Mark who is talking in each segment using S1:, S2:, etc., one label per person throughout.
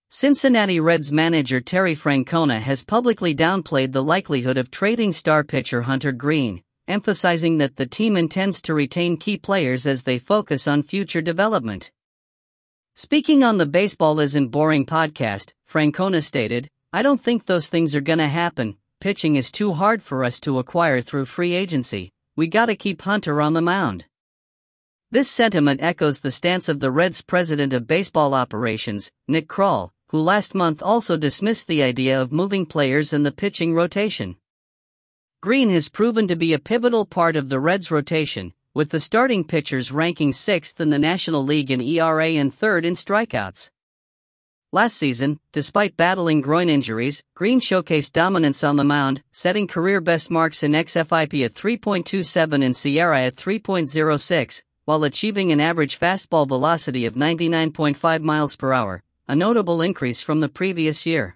S1: Cincinnati Reds manager Terry Francona has publicly downplayed the likelihood of trading star pitcher Hunter Greene, emphasizing that the team intends to retain key players as they focus on future development. Speaking on the Baseball Isn't Boring podcast, Francona stated, "I don't think those things are gonna happen. Pitching is too hard for us to acquire through free agency. We gotta keep Hunter on the mound." This sentiment echoes the stance of the Reds' president of baseball operations, Nick Krall, who last month also dismissed the idea of moving players in the pitching rotation. Greene has proven to be a pivotal part of the Reds' rotation, with the starting pitchers ranking 6th in the National League in ERA and 3rd in strikeouts. Last season, despite battling groin injuries, Greene showcased dominance on the mound, setting career best marks in xFIP at 3.27 and SIERA at 3.06, while achieving an average fastball velocity of 99.5 miles per hour, a notable increase from the previous year.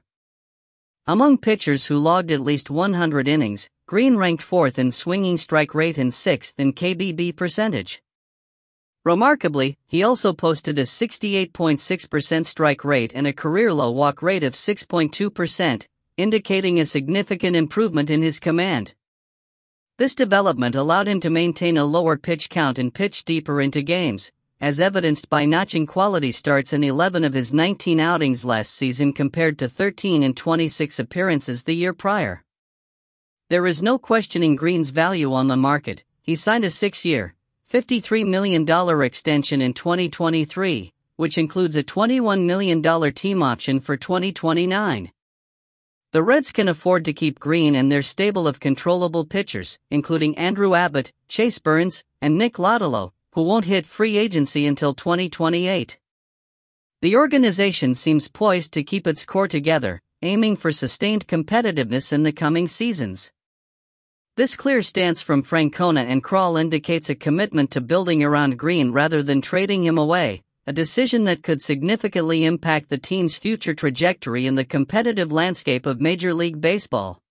S1: Among pitchers who logged at least 100 innings, Greene ranked 4th in swinging strike rate and 6th in KBB percentage. Remarkably, he also posted a 68.6% strike rate and a career-low walk rate of 6.2%, indicating a significant improvement in his command. This development allowed him to maintain a lower pitch count and pitch deeper into games, as evidenced by notching quality starts in 11 of his 19 outings last season compared to 13 in 26 appearances the year prior. There is no questioning Greene's value on the market. He signed a 6-year, $53 million extension in 2023, which includes a $21 million team option for 2029. The Reds can afford to keep Greene and their stable of controllable pitchers, including Andrew Abbott, Chase Burns, and Nick Lodolo, who won't hit free agency until 2028. The organization seems poised to keep its core together, aiming for sustained competitiveness in the coming seasons. This clear stance from Francona and Krall indicates a commitment to building around Greene rather than trading him away, a decision that could significantly impact the team's future trajectory in the competitive landscape of Major League Baseball.